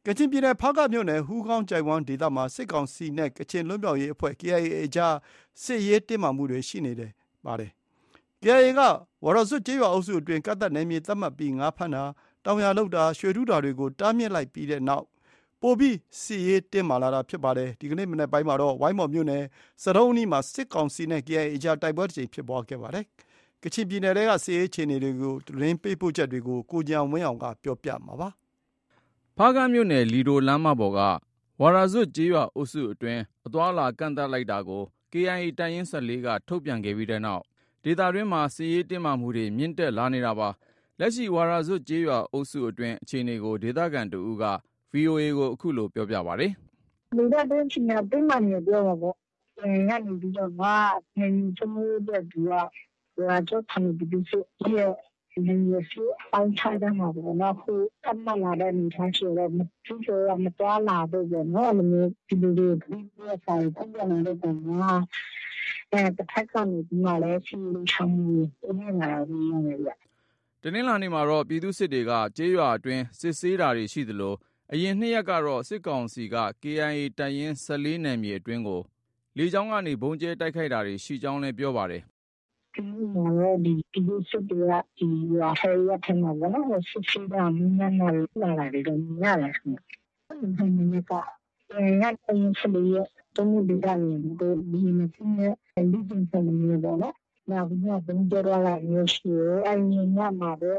ချင်ပြည်နယ် ဖားကန့်မြို့နယ် ဟူးကောင်းချိုင့်ဝှမ်းဒေသမှာ စစ်ကောင်စီနဲ့ ကချင်လွတ်မြောက်ရေးအဖွဲ့ KIA အကြား စစ်ရေးတင်းမာမှုတွေရှိနေပါတယ်။ KIA က ဝါရာဇွပ်ကျေးရွာအုပ်စုအတွင်း ကန့်သတ်နယ်မြေသတ်မှတ်ပြီး ငါးဖမ်းတာ၊ တောင်ယာလုပ်တာ၊ ရွှေတူးတာတွေကို တားမြစ်လိုက်ပြီးတဲ့နောက် ပိုပြီး စစ်ရေးတင်းမာလာတာဖြစ်ပါတယ်။ ဒီကနေ့မနက်ပိုင်းမှာတော့ ဝိုင်းမော်မြို့နယ် ဆဒုံးအနီးမှာ စစ်ကောင်စီနဲ့ KIA အကြား တိုက်ပွဲတစ်ကြိမ်ဖြစ်ပွားခဲ့ပါတယ်။ ကချင်ပြည်နယ်ထဲက စစ်ရေးအခြေအနေ သတင်းပေးပို့ချက်ကို ကိုဉာဏ်ဝင်းအောင်က ပြောပြမှာပါ။ ဖားကန့်မြို့နယ် လီဒိုလမ်းမပေါ်က ဝါရာဇွပ်ကျေးရွာအုပ်စုအတွင်း အသွားအလာကန့်သတ်လိုက်တာကို KIA တပ်ရင်း ၁၄ က ထုတ်ပြန်ခဲ့ပြီးတဲ့နောက် ဒေသတွင်းမှာ စစ်ရေးတင်းမာမှုတွေ မြင့်တက်လာနေတာပါ။ လက်ရှိ ဝါရာဇွပ်ကျေးရွာအုပ်စုအတွင်း အခြေအနေကို ဒေသခံတစ်ဦးက VOA ကို အခုလို ပြောပါတယ်။ “ဒေသတွင်းအခြေအနေက တင်းမာနေတယ်ပြောမှာပေါ့။ KIA ကနေပြီးတော့မှ နယ်မြေစိုးမိုးရေးအတွက် သူက ဝါရာဇွပ်ဌာနေပြည်သူ့စစ်ရဲ့ နယ်မြေအပိုင်းအခြားထဲမှာပေါ့နော်။ အခု သတ်မှတ်လာတဲ့အနေအထားရှိတယ်။ ကျူးကျော်တွေက မသွားလာဖို့ပေါ့နော်။ အဲလိုမျိုး ပြည်သူတွေကို သတိပေးတဲ့စာတွေ ထုတ်ပြန်လာတဲ့အပေါ်မှာ တဖက်ကနေပြီးမှလည်း စစ်ရေးလှုပ်ရှားမှုတွေ တိုးမြင့်လာတာကို တွေ့ရတယ်ဗျ။ ” တနင်္လာနေ့မှာတော့ ပြည်သူ့စစ်တွေက ကျေးရွာအတွင်း စစ်ဆေးတာတွေရှိသလို အရင် ၂ ရက်ကတော့ စစ်ကောင်စီက KIA တပ်ရင်း ၁၄ နယ်မြေအတွင်းကို လေကြောင်းကနေ ဗုံးကြဲတိုက်ခိုက်တာတွေ ရှိကြောင်းလည်း ပြောပါတယ်။ “ဒီနေ့မှာတော့ ပြည်သူ့စစ်တွေက ဒီရွာထဲရပ်ထဲမှာပေါ့နော်။ စစ်ဆေးတာ၊ မေးမြန်းတာတွေ လုပ်လာတာတွေတော့ မြင်ရတယ်ခင်ဗျ။ ၂ ရက်က KIA က တပ်ရင်း ၁၄ ရဲ့ သုံးဘို့ဒေသကို လေယာဉ် ၂ စီးနဲ့ လေ့ကျင့်ခန်းတစ်မျိုးပေါ့နော်။ လာပြီးမှ ဗုံးကြဲသွားတာမျိုးရှိတယ်။ ညမှာပဲ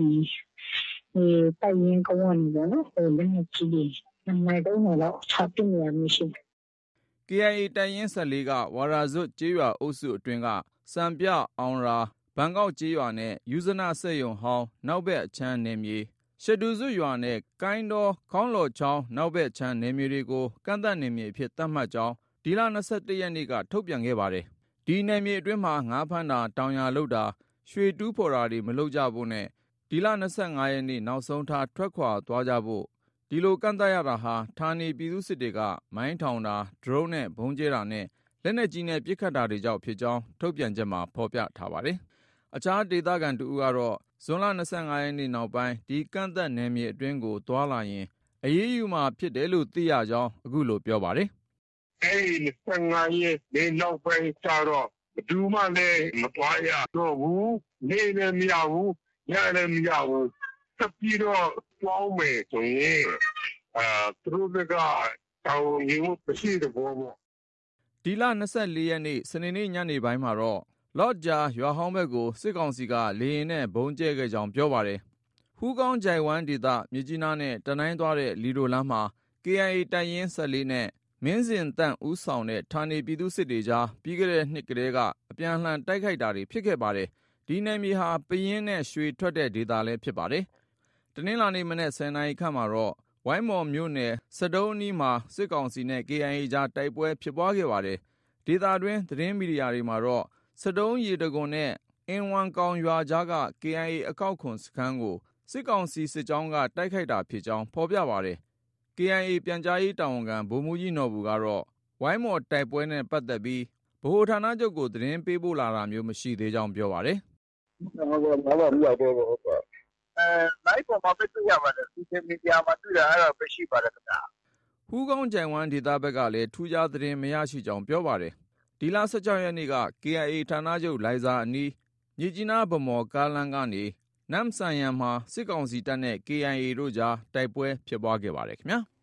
တပ်ရင်းကုန်းကနေပေါ့နော်။ လက်နက်ကြီးတွေ 2 နာရီ 3 နာရီလောက် ချပစ်နေတာမျိုးရှိတယ်။” KIA တပ်ရင်း ၁၄ က ဝါရာဇွပ်ကျေးရွာအုပ်စုအတွင်းက စံပြ၊ အောင်ရာ၊ ဘန်ကောက်ကျေးရွာနဲ့ ယုဇနစက်ရုံဟောင်း နောက်ဘက်အခြမ်းနယ်မြေ၊ ရှဒူဇွပ်ရွာနဲ့ ကိုင်းတော၊ ခေါင်းလော်ချောင်း နောက်ဘက်အခြမ်းနယ်မြေတွေကို ကန့်သတ်နယ်မြေအဖြစ် သတ်မှတ်ကြောင်း ဒီလ ၂၁ ရက်နေ့က ထုတ်ပြန်ခဲ့ပါတယ်။ ဒီနယ်မြေအတွင်းမှာ ငါးဖမ်းတာ၊ တောင်ယာလုပ်တာ၊ ရွှေတူးဖော်တာတွေ မလုပ်ကြဖို့နဲ့ ဒီလ ၂၅ ရက်နေ့ နောက်ဆုံးထား ထွက်ခွာသွားကြဖို့၊ ဒီလို ကန့်သတ်ရတာဟာ ဌာနေပြည်သူ့စစ်တွေက မိုင်းထောင်တာ၊ ဒရုန်းနဲ့ ဗုံးကြဲတာနဲ့ လက်နက်ကြီးနဲ့ ပစ်ခတ်တာတွေကြောင့်ဖြစ်ကြောင်း ထုတ်ပြန်ချက်မှာ ဖော်ပြထားပါတယ်။ အခြားဒေသခံတစ်ဦးကတော့ ဇွန်လ ၂၅ ရက်နေ့နောက်ပိုင်း ဒီကန့်သတ်နယ်မြေအတွင်းကို သွားလာရင် အရေးယူမှာဖြစ်တယ်လို့ သိရကြောင်း အခုလို ပြောပါတယ်။ “အဲဒီ ၂၅ ရက်နေ့နောက်ပိုင်းကျတော့ ဘယ်သူမှလည်း မသွားရတော့ဘူး။ နေ့လည်း မရဘူး။ ညလည်း မရဘူး။ ထပ်ပြီးတော့ သွားဦးမယ်ဆိုရင် သူတို့ဘက်က တာဝန်ယူမှု မရှိတဲ့သဘောပေါ့။ ” ဒီလ ၂၄ ရက်နေ့ စနေနေ့ညနေပိုင်းမှာတော့ လော့ဂျာရွာဟောင်းဘက်ကို စစ်ကောင်စီက လေယာဉ်နဲ့ ဗုံးကြဲခဲ့ကြောင်း ပြောပါတယ်။ ဟူးကောင်းချိုင့်ဝှမ်းဒေသ မြစ်ကြီးနားနဲ့ တနိုင်းသွားတဲ့ လီဒိုလမ်းမှာ KIA တပ်ရင်း ၁၄ နဲ့ မင်းဇင်သန့်ဦးဆောင်တဲ့ ဌာနေပြည်သူ့စစ်တွေကြား ပြီးခဲ့တဲ့နှစ်တည်းက အပြန်အလှန်တိုက်ခိုက်တာတွေ ဖြစ်ခဲ့ပါတယ်။ ဒီနယ်မြေဟာ ပယင်းနဲ့ ရွှေထွက်တဲ့ဒေသလည်းဖြစ်ပါတယ်။ တနင်္လာနေ့မနက် ၁၀ နာရီခန့်မှာတော့ ဝိုင်းမော်မြို့နယ် ဆဒုံးအနီးမှာ စစ်ကောင်စီနဲ့ KIA အကြား တိုက်ပွဲဖြစ်ပွားခဲ့ပါတယ်။ ဒေသတွင်း သတင်းမီဒီယာတွေမှာတော့ ဆဒုံး ရေတံခွန်နဲ့ အင်ဝမ်ကောင်ရွာကြားက KIA အကောက်ခွန်စခန်းကို စစ်ကောင်စီစစ်ကြောင်းက တိုက်ခိုက်တာဖြစ်ကြောင်း ဖော်ပြပါတယ်။ KIA ပြန်ကြားရေးတာဝန်ခံ ဗိုလ်မှူးကြီးနော်ဘူကတော့ ဝိုင်းမော်တိုက်ပွဲနဲ့ပတ်သက်ပြီး ဗဟိုဌာနချုပ်ကို သတင်းပေးပို့လာတာမျိုး မရှိသေးကြောင်း ပြောပါတယ်။ “ဘာမှ မရောက်သေးဘူး။ လိုင်းပေါ်မှာပဲ တွေ့ရပါတယ်။ social media မှာ တွေ့တာတော့ ပဲရှိပါတယ်ခင်ဗျ။ ” ဟူးကောင်းချိုင့်ဝှမ်းဒေသဘက်ကလည်း ထူးခြားသတင်းမရရှိကြောင်း ပြောပါတယ်။ ဒီလ ၁၆ ရက်နေ့က KIA ဌာနချုပ်လိုင်ဇာအနီး မြစ်ကြီးနား-ဗန်းမော်ကားလမ်းကနေ နမ့်ဆန်ယန်မှာ စစ်ကောင်စီတပ်နဲ့ KIA အကြား တိုက်ပွဲဖြစ်ပွားခဲ့ပါတယ်ခင်ဗျာ။